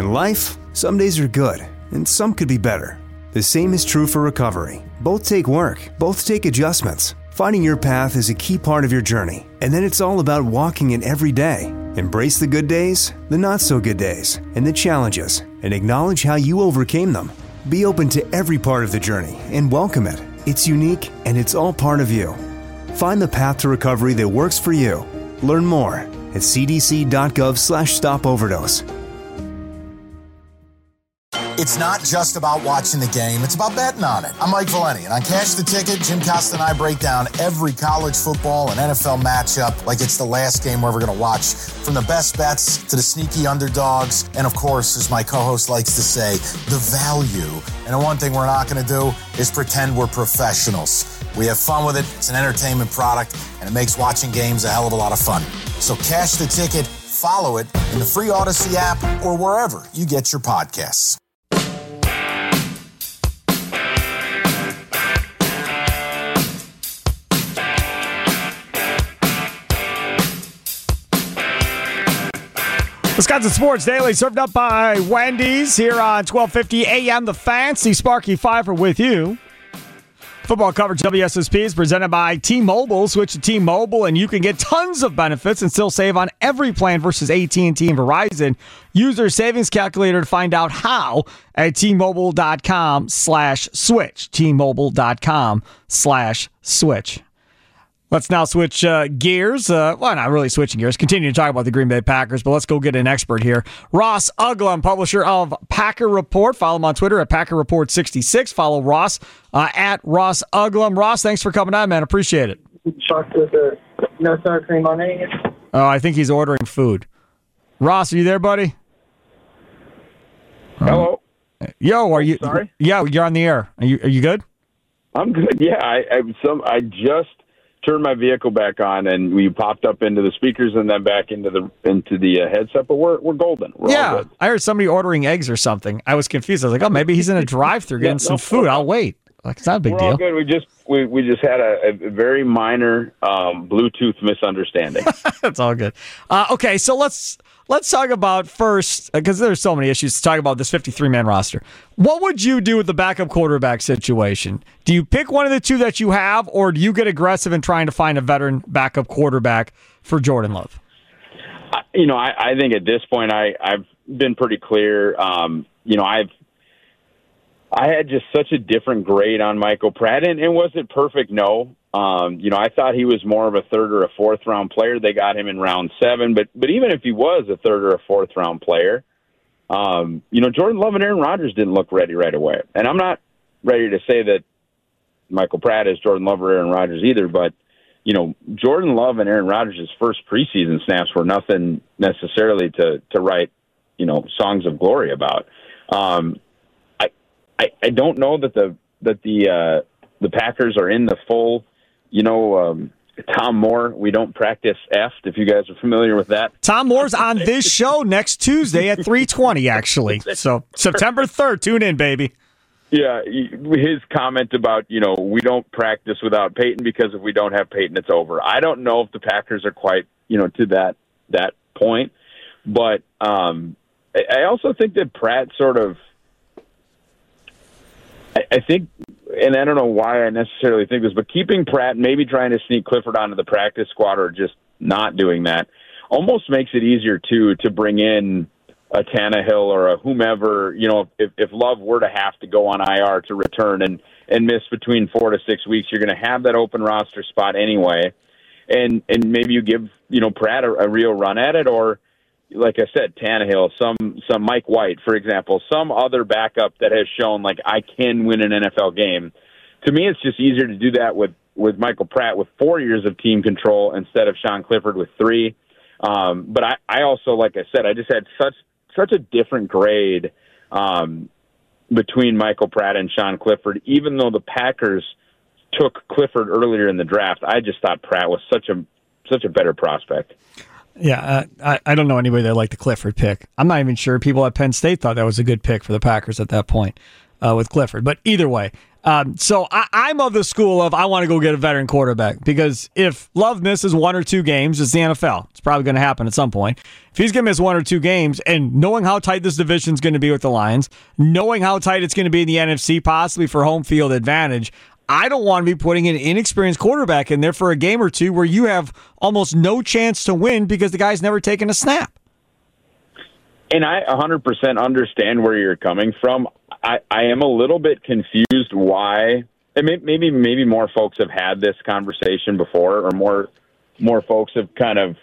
In life, some days are good, and some could be better. The same is true for recovery. Both take work, both take adjustments. Finding your path is a key part of your journey, and then it's all about walking it every day. Embrace the good days, the not-so-good days, and the challenges, and acknowledge how you overcame them. Be open to every part of the journey and welcome it. It's unique, and it's all part of you. Find the path to recovery that works for you. Learn more at cdc.gov/stopoverdose. It's not just about watching the game, it's about betting on it. I'm Mike Valeni, and on Cash the Ticket, Jim Costa and I break down every college football and NFL matchup like it's the last game we're ever going to watch. From the best bets to the sneaky underdogs, and of course, as my co-host likes to say, the value. And the one thing we're not going to do is pretend we're professionals. We have fun with it, it's an entertainment product, and it makes watching games a hell of a lot of fun. So Cash the Ticket, follow it in the free Odyssey app or wherever you get your podcasts. Wisconsin Sports Daily, served up by Wendy's here on 1250 AM. The Fancy Sparky Fifer with you. Football coverage WSSP is presented by T-Mobile. Switch to T-Mobile and you can get tons of benefits and still save on every plan versus AT&T and Verizon. Use their savings calculator to find out how at T-Mobile.com/switch. T-Mobile.com/switch. Let's now switch gears. Well, not really switching gears. Continue to talk about the Green Bay Packers, but let's go get an expert here. Ross Uglum, publisher of Packer Report. Follow him on Twitter at Packer Report 66. Follow Ross at Ross Uglum. Ross, thanks for coming on, man. Appreciate it. Chocolate, no sour cream on it. Oh, I think he's ordering food. Ross, are you there, buddy? Hello. Yo, are you? Sorry? Yeah, you're on the air. Are you good? I'm good. Yeah, I just turned my vehicle back on, and we popped up into the speakers and then back into the headset. But we're golden. We're all good. I heard somebody ordering eggs or something. I was confused. I was like, oh, maybe he's in a drive-through getting some food. I'll wait. Like, it's not a big deal. All good. We just had a very minor Bluetooth misunderstanding. That's all good. Okay, so let's talk about first, because there's so many issues to talk about this 53-man roster. What would you do with the backup quarterback situation? Do you pick one of the two that you have, or do you get aggressive in trying to find a veteran backup quarterback for Jordan Love? I think at this point I've been pretty clear. I had just such a different grade on Michael Pratt, and was it perfect? No. I thought he was more of a third or a fourth round player. They got him in round 7, but even if he was a third or a fourth round player, Jordan Love and Aaron Rodgers didn't look ready right away. And I'm not ready to say that Michael Pratt is Jordan Love or Aaron Rodgers either, but Jordan Love and Aaron Rodgers' first preseason snaps were nothing necessarily to write, songs of glory about. I don't know that the Packers are in the full, Tom Moore, we don't practice F, if you guys are familiar with that. Tom Moore's on this show next Tuesday at 3:20, actually. So September 3rd, tune in, baby. Yeah, his comment about, we don't practice without Peyton because if we don't have Peyton, it's over. I don't know if the Packers are quite, to that point. But I also think that Pratt sort of, I think, and I don't know why I necessarily think this, but keeping Pratt, maybe trying to sneak Clifford onto the practice squad or just not doing that, almost makes it easier, to bring in a Tannehill or a whomever, if Love were to have to go on IR to return and miss between 4 to 6 weeks, you're going to have that open roster spot anyway. And maybe you give, Pratt a real run at it, or, like I said, Tannehill, some Mike White, for example, some other backup that has shown, like, I can win an NFL game. To me, it's just easier to do that with Michael Pratt with 4 years of team control instead of Sean Clifford with 3. But I also, like I said, I just had such a different grade between Michael Pratt and Sean Clifford. Even though the Packers took Clifford earlier in the draft, I just thought Pratt was such a better prospect. Yeah, I don't know anybody that liked the Clifford pick. I'm not even sure people at Penn State thought that was a good pick for the Packers at that point with Clifford. But either way, So I'm of the school of I want to go get a veteran quarterback, because if Love misses 1 or 2 games, it's the NFL. It's probably going to happen at some point. If he's going to miss 1 or 2 games, and knowing how tight this division is going to be with the Lions, knowing how tight it's going to be in the NFC, possibly for home field advantage, I don't want to be putting an inexperienced quarterback in there for a game or two where you have almost no chance to win because the guy's never taken a snap. And I 100% understand where you're coming from. I am a little bit confused why, and maybe more folks have had this conversation before, or more folks have kind of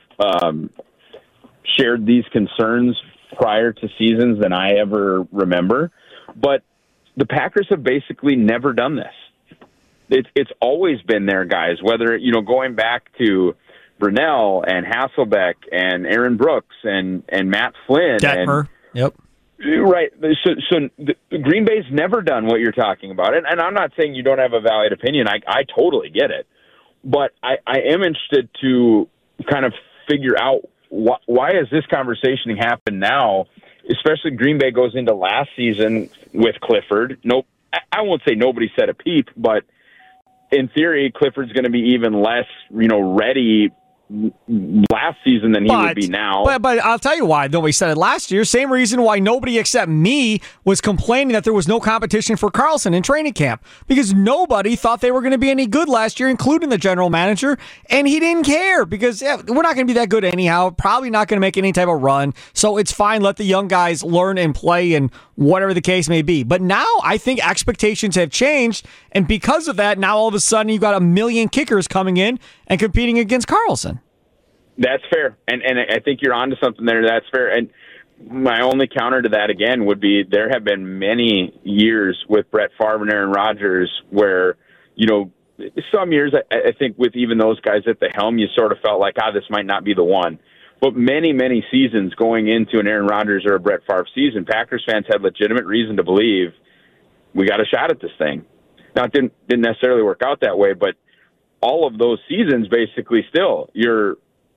shared these concerns prior to seasons than I ever remember. But the Packers have basically never done this. It's always been their guys, whether, going back to Brunell and Hasselbeck and Aaron Brooks and Matt Flynn. Detmer. Yep. Right. So Green Bay's never done what you're talking about. And I'm not saying you don't have a valid opinion. I totally get it. But I am interested to kind of figure out why is this conversation happen now, especially Green Bay goes into last season with Clifford. Nope. I won't say nobody said a peep, but in theory, Clifford's going to be even less, ready last season than he would be now. But I'll tell you why nobody said it last year. Same reason why nobody except me was complaining that there was no competition for Carlson in training camp, because nobody thought they were going to be any good last year, including the general manager, and he didn't care because we're not going to be that good anyhow, probably not going to make any type of run, so it's fine, let the young guys learn and play and whatever the case may be. But now I think expectations have changed, and because of that, now all of a sudden you've got a million kickers coming in and competing against Carlson. That's fair, and I think you're onto something there. That's fair, and my only counter to that again would be there have been many years with Brett Favre and Aaron Rodgers where, some years I think with even those guys at the helm, you sort of felt like, this might not be the one. But many, many seasons going into an Aaron Rodgers or a Brett Favre season, Packers fans had legitimate reason to believe we got a shot at this thing. Now, it didn't necessarily work out that way, but all of those seasons basically still you're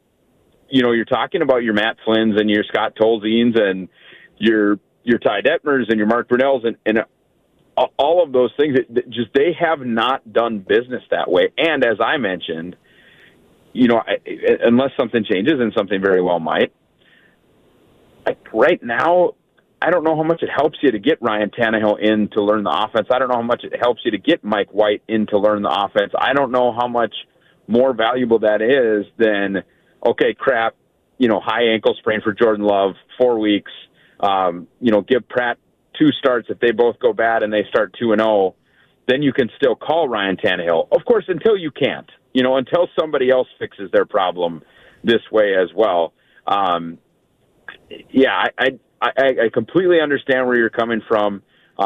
talking about your Matt Flynn's and your Scott Tolzien's and your Ty Detmers and your Mark Brunells and all of those things. They have not done business that way. And as I mentioned, unless something changes, and something very well might, right now, I don't know how much it helps you to get Ryan Tannehill in to learn the offense. I don't know how much it helps you to get Mike White in to learn the offense. I don't know how much more valuable that is than, okay, crap, high ankle sprain for Jordan Love, 4 weeks, give Pratt 2 starts. If they both go bad and they start 2-0, then you can still call Ryan Tannehill. Of course, until you can't, until somebody else fixes their problem this way as well. I completely understand where you're coming from.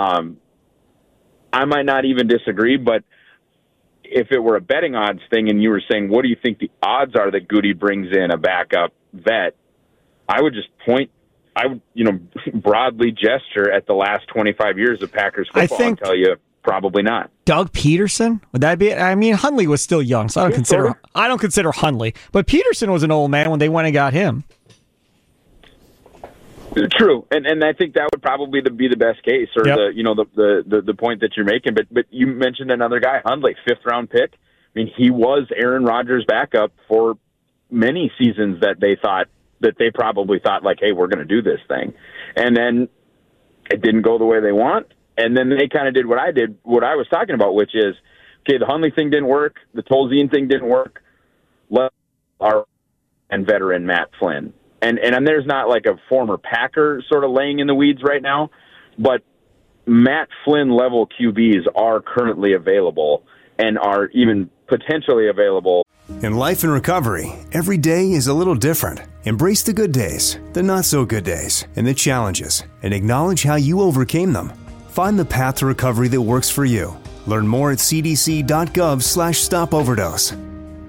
I might not even disagree, but if it were a betting odds thing and you were saying, what do you think the odds are that Goody brings in a backup vet, I would just broadly gesture at the last 25 years of Packers football and tell you probably not. Doug Peterson, would that be it? I mean, Hundley was still young, so I don't consider Hundley, but Peterson was an old man when they went and got him. True, and I think that would probably be the best case, or yep. the point that you're making. But you mentioned another guy, Hundley, 5th round pick. I mean, he was Aaron Rodgers' backup for many seasons that they probably thought like, hey, we're going to do this thing, and then it didn't go the way they want, and then they kind of did what I was talking about, which is, okay, the Hundley thing didn't work, the Tolzien thing didn't work, let our veteran Matt Flynn. And there's not like a former Packer sort of laying in the weeds right now, but Matt Flynn level QBs are currently available and are even potentially available. In life and recovery, every day is a little different. Embrace the good days, the not so good days, and the challenges, and acknowledge how you overcame them. Find the path to recovery that works for you. Learn more at cdc.gov/stopoverdose.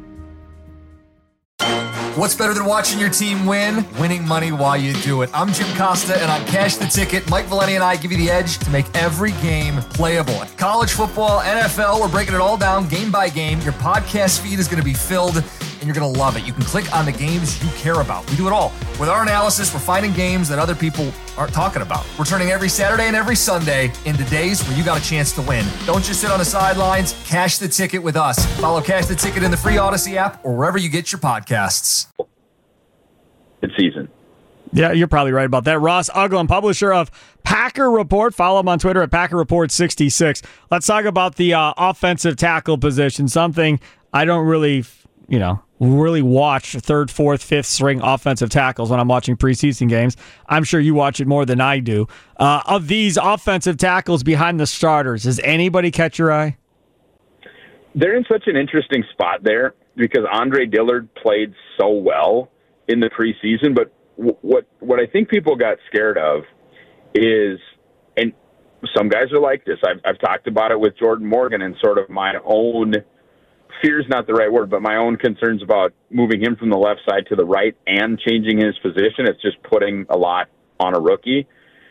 What's better than watching your team win? Winning money while you do it. I'm Jim Costa, and on Cash the Ticket, Mike Valeni and I give you the edge to make every game playable. College football, NFL, we're breaking it all down game by game. Your podcast feed is going to be filled, and you're going to love it. You can click on the games you care about. We do it all. With our analysis, we're finding games that other people aren't talking about. We're turning every Saturday and every Sunday into days where you got a chance to win. Don't just sit on the sidelines. Cash the ticket with us. Follow Cash the Ticket in the free Odyssey app or wherever you get your podcasts. Good season. Yeah, you're probably right about that. Ross Uglum, publisher of Packer Report. Follow him on Twitter at Packer Report 66. Let's talk about the offensive tackle position, something I don't really, really watch third, fourth, fifth string offensive tackles when I'm watching preseason games. I'm sure you watch it more than I do. Of these offensive tackles behind the starters, does anybody catch your eye? They're in such an interesting spot there because Andre Dillard played so well in the preseason, but what I think people got scared of is, and some guys are like this, I've talked about it with Jordan Morgan and sort of my own, fear's not the right word, but my own concerns about moving him from the left side to the right and changing his position. It's just putting a lot on a rookie.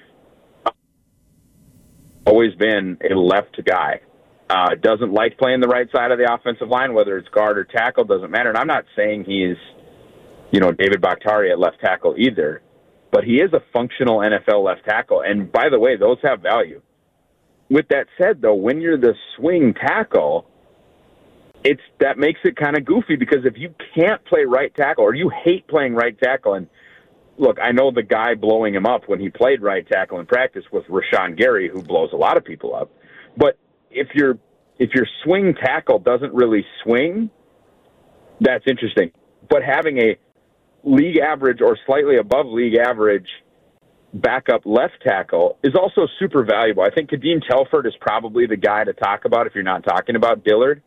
Always been a left guy. Doesn't like playing the right side of the offensive line, whether it's guard or tackle, doesn't matter. And I'm not saying he's David Bakhtiari at left tackle either, but he is a functional NFL left tackle. And by the way, those have value. With that said, though, when you're the swing tackle, that makes it kind of goofy because if you can't play right tackle or you hate playing right tackle, and look, I know the guy blowing him up when he played right tackle in practice was Rashawn Gary, who blows a lot of people up. But if your swing tackle doesn't really swing, that's interesting. But having a league average or slightly above league average backup left tackle is also super valuable. I think Kadeem Telford is probably the guy to talk about if you're not talking about Dillard.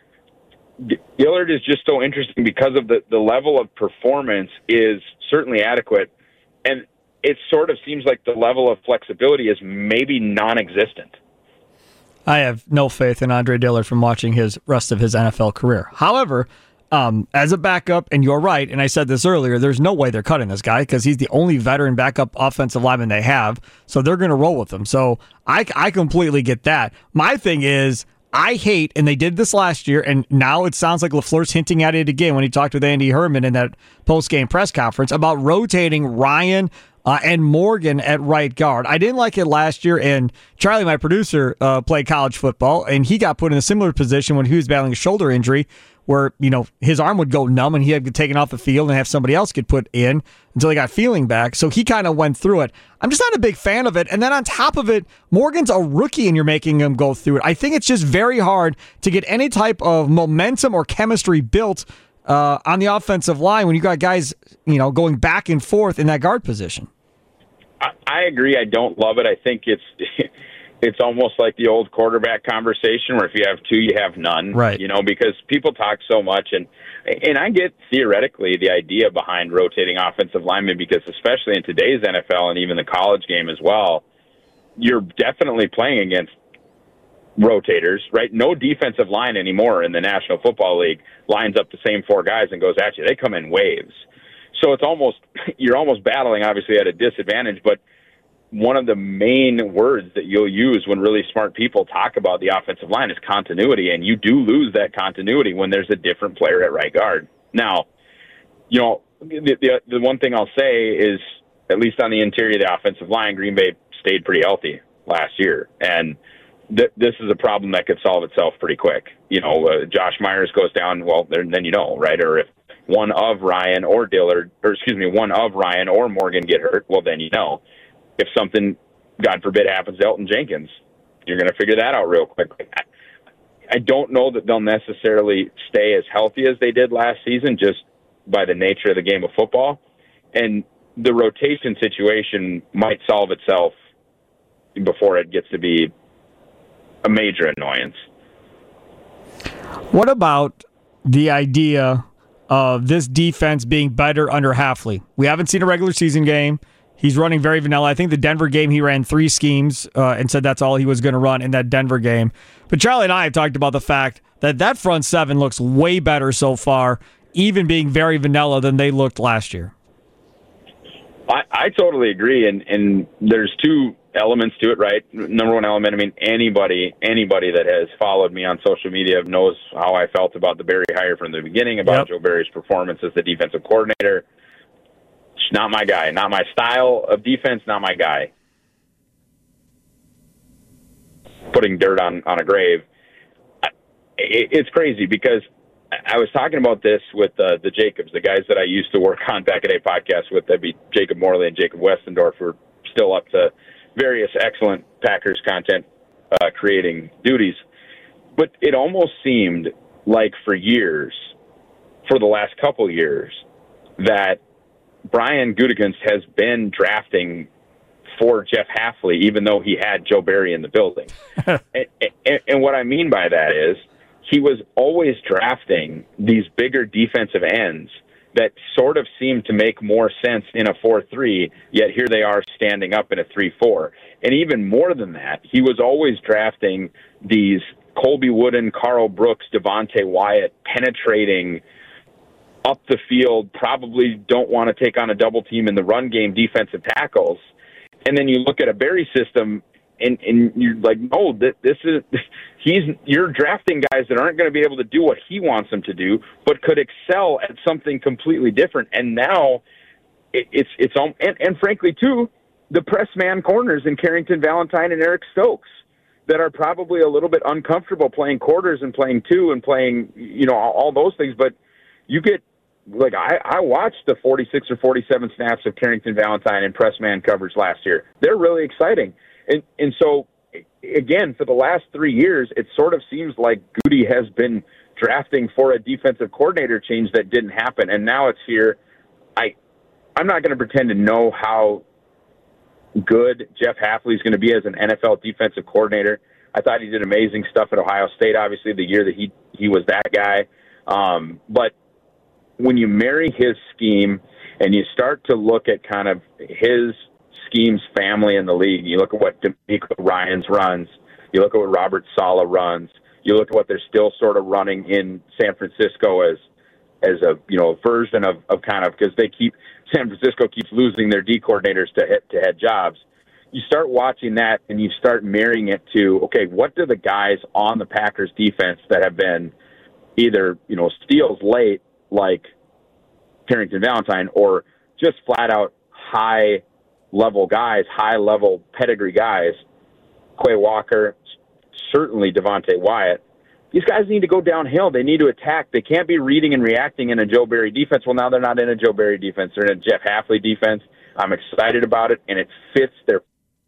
Dillard is just so interesting because of the level of performance is certainly adequate, and it sort of seems like the level of flexibility is maybe non-existent. I have no faith in Andre Dillard from watching his rest of his NFL career. However, as a backup, and you're right, and I said this earlier, there's no way they're cutting this guy because he's the only veteran backup offensive lineman they have, so they're going to roll with him. So I completely get that. My thing is, I hate, and they did this last year, and now it sounds like LaFleur's hinting at it again when he talked with Andy Herman in that post-game press conference about rotating Ryan and Morgan at right guard. I didn't like it last year, and Charlie, my producer, played college football, and he got put in a similar position when he was battling a shoulder injury where, his arm would go numb and he had to get taken off the field and have somebody else get put in until he got feeling back. So he kind of went through it. I'm just not a big fan of it. And then on top of it, Morgan's a rookie and you're making him go through it. I think it's just very hard to get any type of momentum or chemistry built on the offensive line when you got guys, going back and forth in that guard position. I agree. I don't love it. I think it's almost like the old quarterback conversation where if you have two, you have none. Right. Because people talk so much. And I get theoretically the idea behind rotating offensive linemen because especially in today's NFL and even the college game as well, you're definitely playing against rotators, right? No defensive line anymore in the National Football League lines up the same four guys and goes at you. They come in waves. So you're almost battling obviously at a disadvantage, but one of the main words that you'll use when really smart people talk about the offensive line is continuity, and you do lose that continuity when there's a different player at right guard. Now, the one thing I'll say is, at least on the interior of the offensive line, Green Bay stayed pretty healthy last year, and this is a problem that could solve itself pretty quick. Josh Myers goes down, well, then right? Or if one of Ryan or Morgan get hurt, well, then If something, God forbid, happens to Elton Jenkins, you're going to figure that out real quick. I don't know that they'll necessarily stay as healthy as they did last season just by the nature of the game of football. And the rotation situation might solve itself before it gets to be a major annoyance. What about the idea of this defense being better under Hafley? We haven't seen a regular season game. He's running very vanilla. I think the Denver game, he ran 3 schemes and said that's all he was going to run in that Denver game. But Charlie and I have talked about the fact that front seven looks way better so far, even being very vanilla than they looked last year. I totally agree. And there's 2 elements to it, right? Number one element, I mean, anybody that has followed me on social media knows how I felt about the Barry hire from the beginning, about Joe Barry's performance as the defensive coordinator. It's not my guy, not my style of defense, not my guy. Putting dirt on a grave. It's crazy because I was talking about this with the Jacobs, the guys that I used to work on Back at A podcast with. That'd be Jacob Morley and Jacob Westendorf, who are still up to various excellent Packers content creating duties. But it almost seemed like for the last couple years, that Brian Gutekunst has been drafting for Jeff Hafley, even though he had Joe Barry in the building. and what I mean by that is he was always drafting these bigger defensive ends that sort of seemed to make more sense in a 4-3, yet here they are standing up in a 3-4. And even more than that, he was always drafting these Colby Wooden, Carl Brooks, Devontae Wyatt, penetrating up the field, probably don't want to take on a double team in the run game defensive tackles. And then you look at a Barry system, and you're like, no, you're drafting guys that aren't going to be able to do what he wants them to do, but could excel at something completely different. And now and frankly too, the press man corners in Carrington Valentine and Eric Stokes that are probably a little bit uncomfortable playing quarters and playing two and playing, all those things. But you get, like, I watched the 46 or 47 snaps of Carrington Valentine in press man coverage last year. They're really exciting. And so, again, for the last 3 years, it sort of seems like Goody has been drafting for a defensive coordinator change that didn't happen, and now it's here. I'm not going to pretend to know how good Jeff Hafley is going to be as an NFL defensive coordinator. I thought he did amazing stuff at Ohio State, obviously, the year that he was that guy. But when you marry his scheme and you start to look at kind of his scheme's family in the league, you look at what DeMeco Ryans runs, you look at what Robert Saleh runs, you look at what they're still sort of running in San Francisco as a version of kind of, because San Francisco keeps losing their D coordinators to head jobs. You start watching that and you start marrying it to, okay, what do the guys on the Packers defense that have been either, steals late like Carrington Valentine, or just flat out high level guys, high level pedigree guys, Quay Walker, certainly Devontae Wyatt. These guys need to go downhill. They need to attack. They can't be reading and reacting in a Joe Barry defense. Well, now they're not in a Joe Barry defense. They're in a Jeff Hafley defense. I'm excited about it, and it fits their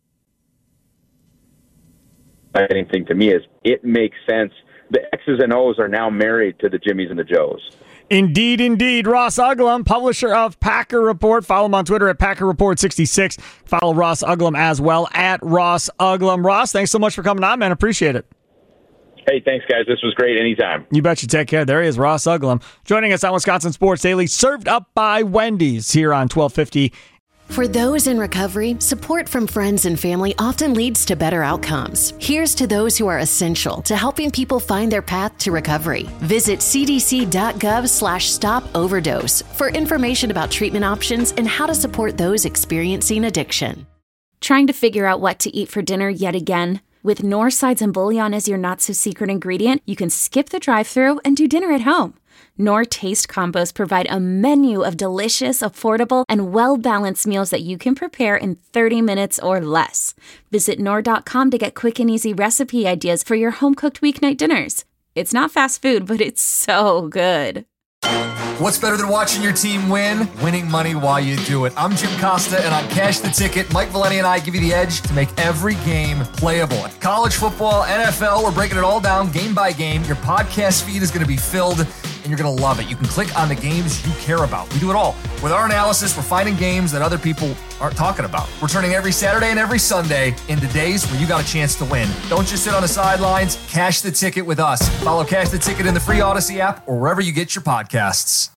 exciting thing to me is it makes sense. The X's and O's are now married to the Jimmies and the Joes. Indeed. Ross Uglum, publisher of Packer Report. Follow him on Twitter at Packer Report 66. Follow Ross Uglum as well at Ross Uglum. Ross, thanks so much for coming on, man. Appreciate it. Hey, thanks, guys. This was great. Anytime. You bet you. Take care. There he is, Ross Uglum, joining us on Wisconsin Sports Daily, served up by Wendy's here on 1250. For those in recovery, support from friends and family often leads to better outcomes. Here's to those who are essential to helping people find their path to recovery. Visit cdc.gov/stop-overdose for information about treatment options and how to support those experiencing addiction. Trying to figure out what to eat for dinner yet again? With Knorr sides and bouillon as your not-so-secret ingredient, you can skip the drive-thru and do dinner at home. Knorr Taste Combos provide a menu of delicious, affordable, and well-balanced meals that you can prepare in 30 minutes or less. Visit Knorr.com to get quick and easy recipe ideas for your home-cooked weeknight dinners. It's not fast food, but it's so good. What's better than watching your team win? Winning money while you do it. I'm Jim Costa, and on Cash the Ticket, Mike Valenti and I give you the edge to make every game playable. College football, NFL, we're breaking it all down game by game. Your podcast feed is going to be filled, and you're going to love it. You can click on the games you care about. We do it all. With our analysis, we're finding games that other people aren't talking about. We're turning every Saturday and every Sunday into days where you got a chance to win. Don't just sit on the sidelines. Cash the Ticket with us. Follow Cash the Ticket in the free Odyssey app or wherever you get your podcasts.